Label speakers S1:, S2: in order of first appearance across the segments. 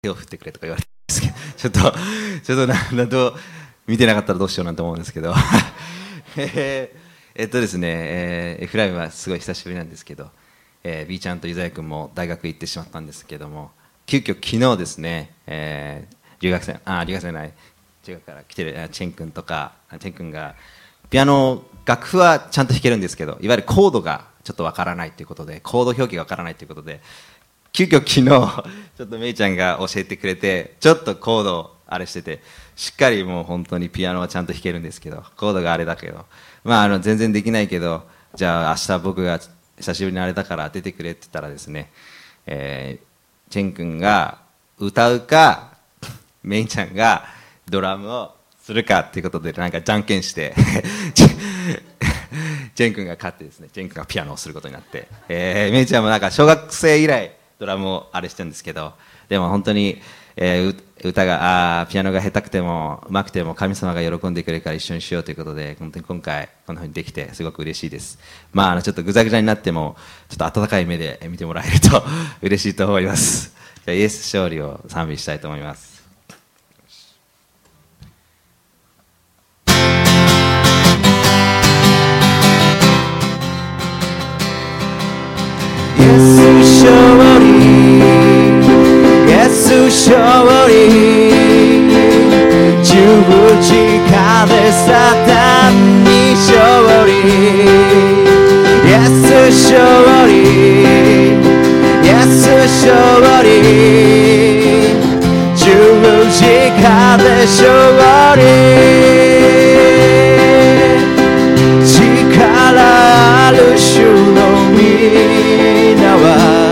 S1: 手を振ってくれとか言われてるんですけど、ちょっとなんと見てなかったらどうしようなんて思うんですけどですね、F ライブはすごい久しぶりなんですけど、B ちゃんとゆざやくんも大学行ってしまったんですけども、急遽昨日ですね、留学生じゃない、中学から来てるチェン君とか、チェン君がピアノ楽譜はちゃんと弾けるんですけど、いわゆるコードがちょっとわからないということで、コード表記がわからないということで、急遽昨日ちょっとめいちゃんが教えてくれて、ちょっとコードをあれしてて、しっかりもう本当にピアノはちゃんと弾けるんですけど、コードがあれだけど、まあ全然できないけど、じゃあ明日僕が久しぶりにあれだから出てくれって言ったらですね、チェン君が歌うかめいちゃんがドラムをするかっていうことで、なんかじゃんけんしてチェン君が勝ってですね、チェン君がピアノをすることになって、めいちゃんもなんか小学生以来ドラムをあれしてるんですけど、でも本当に、歌がピアノが下手くても上手くても神様が喜んでくれるから一緒にしようということで、本当に今回こんな風にできてすごく嬉しいです。まあちょっとぐざぐざになってもちょっと温かい目で見てもらえると嬉しいと思います。じゃあイエス勝利を賛美したいと思います。イエス勝利、イエス勝利、十字架でサタンに勝利、イエス勝利、イエス勝利、十字架で勝利、力ある主の皆は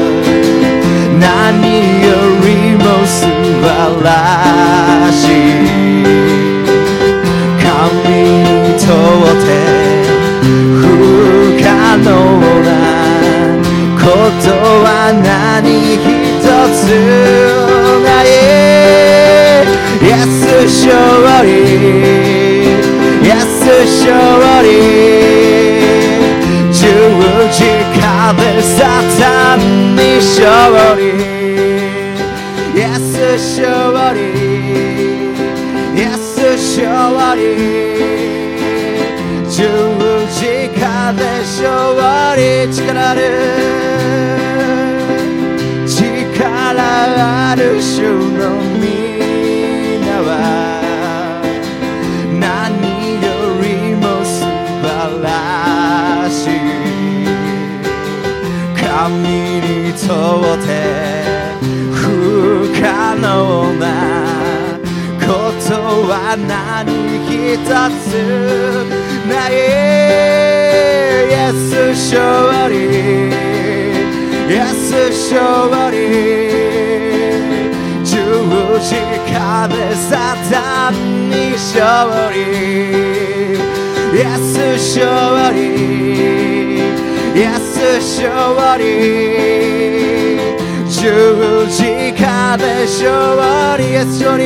S1: 何よりも素晴らしい、神にとって不可能なことは何一つない。イエス勝利、イエス勝利、十字架でサタンに勝利、イエス勝利、イエス勝利、十字架で勝利、力ある主の皆は何よりも素晴らしい、神にとって不可能なことは何一つない。イエス勝利、イエス勝利、十字架でサタンに勝利、イエス勝利、イエス勝利、十字架で勝利、イエス勝利、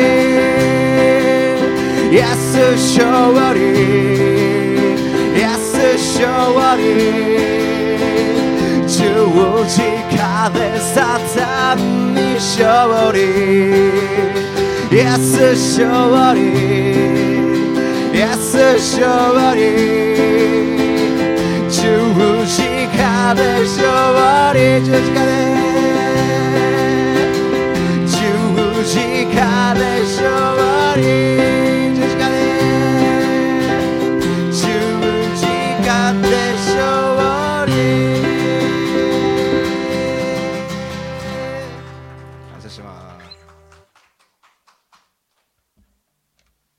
S1: イエス勝利、イエス勝利、十字架でサタンに勝利、イエス勝利、イエス勝利、十字架で勝利、十字架で勝利、十字架で十字架で勝利。感謝します。